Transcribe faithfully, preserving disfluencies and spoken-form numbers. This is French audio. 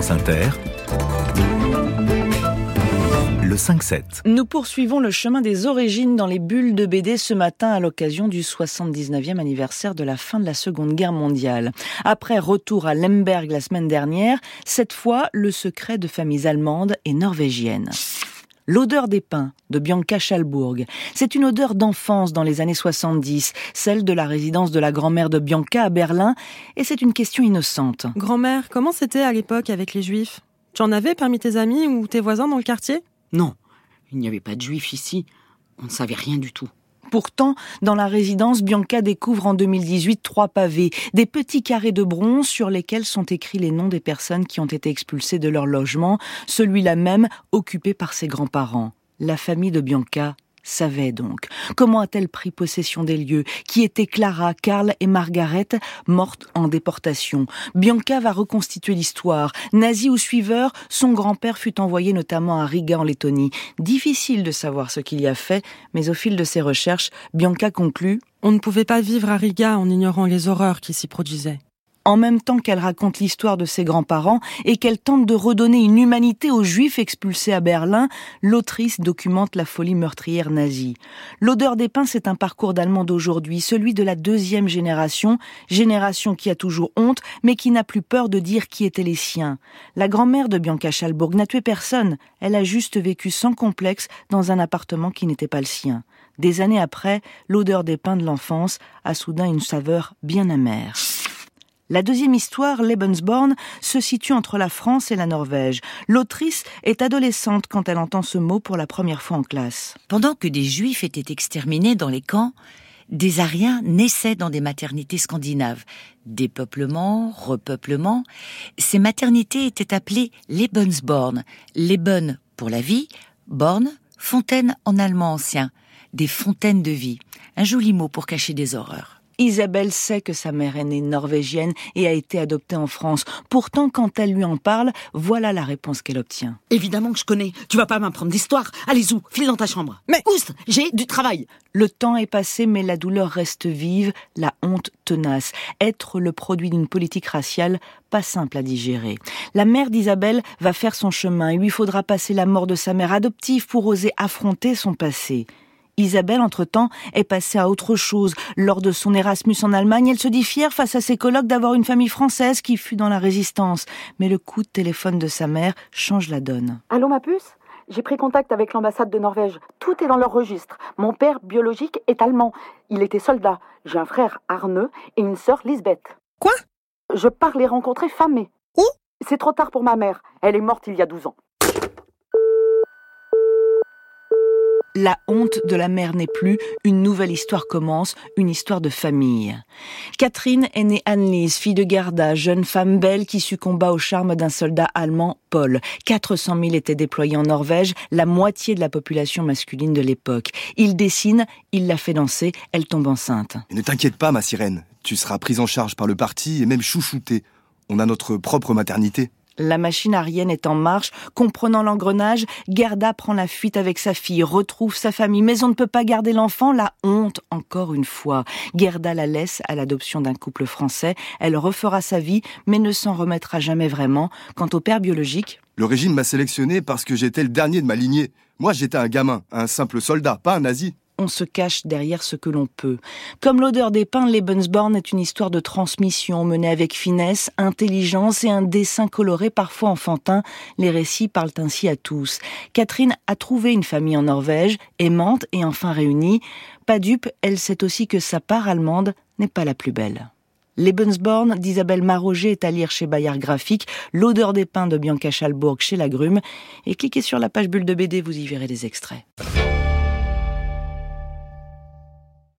France Inter, le cinq sept. Nous poursuivons le chemin des origines dans les bulles de B D ce matin à l'occasion du soixante-dix-neuvième anniversaire de la fin de la Seconde Guerre mondiale. Après retour à Lemberg la semaine dernière, cette fois, le secret de familles allemandes et norvégiennes. L'odeur des pins de Bianca Schalburg. C'est une odeur d'enfance dans les années soixante-dix, celle de la résidence de la grand-mère de Bianca à Berlin, et c'est une question innocente. Grand-mère, comment c'était à l'époque avec les Juifs ? Tu en avais parmi tes amis ou tes voisins dans le quartier ? Non, il n'y avait pas de Juifs ici. On ne savait rien du tout. Pourtant, dans la résidence, Bianca découvre en deux mille dix-huit trois pavés, des petits carrés de bronze sur lesquels sont écrits les noms des personnes qui ont été expulsées de leur logement, celui-là même occupé par ses grands-parents. La famille de Bianca savait donc. Comment a-t-elle pris possession des lieux ? Qui étaient Clara, Karl et Margaret, mortes en déportation ? Bianca va reconstituer l'histoire. Nazi ou suiveur, son grand-père fut envoyé notamment à Riga en Lettonie. Difficile de savoir ce qu'il y a fait, mais au fil de ses recherches, Bianca conclut « On ne pouvait pas vivre à Riga en ignorant les horreurs qui s'y produisaient. » En même temps qu'elle raconte l'histoire de ses grands-parents et qu'elle tente de redonner une humanité aux Juifs expulsés à Berlin, l'autrice documente la folie meurtrière nazie. L'odeur des pins, c'est un parcours d'Allemande d'aujourd'hui, celui de la deuxième génération, génération qui a toujours honte, mais qui n'a plus peur de dire qui étaient les siens. La grand-mère de Bianca Schalburg n'a tué personne, elle a juste vécu sans complexe dans un appartement qui n'était pas le sien. Des années après, l'odeur des pins de l'enfance a soudain une saveur bien amère. La deuxième histoire, Lebensborn, se situe entre la France et la Norvège. L'autrice est adolescente quand elle entend ce mot pour la première fois en classe. Pendant que des Juifs étaient exterminés dans les camps, des Aryens naissaient dans des maternités scandinaves. Dépeuplement, repeuplement. Ces maternités étaient appelées Lebensborn. Leben pour la vie, Born, fontaine en allemand ancien. Des fontaines de vie. Un joli mot pour cacher des horreurs. Isabelle sait que sa mère est née norvégienne et a été adoptée en France. Pourtant, quand elle lui en parle, voilà la réponse qu'elle obtient. Évidemment que je connais. Tu vas pas m'apprendre d'histoire. Allez, zou, file dans ta chambre. Mais oust, j'ai du travail. Le temps est passé, mais la douleur reste vive, la honte tenace. Être le produit d'une politique raciale, pas simple à digérer. La mère d'Isabelle va faire son chemin. Il lui faudra passer la mort de sa mère adoptive pour oser affronter son passé. Isabelle, entre-temps, est passée à autre chose. Lors de son Erasmus en Allemagne, elle se dit fière face à ses colocs d'avoir une famille française qui fut dans la résistance. Mais le coup de téléphone de sa mère change la donne. Allô ma puce ? J'ai pris contact avec l'ambassade de Norvège. Tout est dans leur registre. Mon père biologique est allemand. Il était soldat. J'ai un frère Arne et une sœur Lisbeth. Quoi ? Je pars les rencontrer fin mai. Où ? C'est trop tard pour ma mère. Elle est morte il y a douze ans. La honte de la mère n'est plus, une nouvelle histoire commence, une histoire de famille. Catherine est née Anne-Lise, fille de Gerda, jeune femme belle qui succomba au charme d'un soldat allemand, Paul. quatre cent mille étaient déployés en Norvège, la moitié de la population masculine de l'époque. Il dessine, il la fait danser, elle tombe enceinte. Et ne t'inquiète pas, ma sirène, tu seras prise en charge par le parti et même chouchoutée. On a notre propre maternité. La machine aryenne est en marche. Comprenant l'engrenage, Gerda prend la fuite avec sa fille, retrouve sa famille. Mais on ne peut pas garder l'enfant, la honte, encore une fois. Gerda la laisse à l'adoption d'un couple français. Elle refera sa vie, mais ne s'en remettra jamais vraiment. Quant au père biologique... Le régime m'a sélectionné parce que j'étais le dernier de ma lignée. Moi, j'étais un gamin, un simple soldat, pas un nazi. On se cache derrière ce que l'on peut. Comme l'odeur des pins, Lebensborn est une histoire de transmission menée avec finesse, intelligence et un dessin coloré parfois enfantin. Les récits parlent ainsi à tous. Catherine a trouvé une famille en Norvège, aimante et enfin réunie. Pas dupe, elle sait aussi que sa part allemande n'est pas la plus belle. Lebensborn d'Isabelle Maroger est à lire chez Bayard Graphique, L'odeur des pins de Bianca Schalburg chez Lagrume. Et cliquez sur la page bulle de B D, vous y verrez des extraits.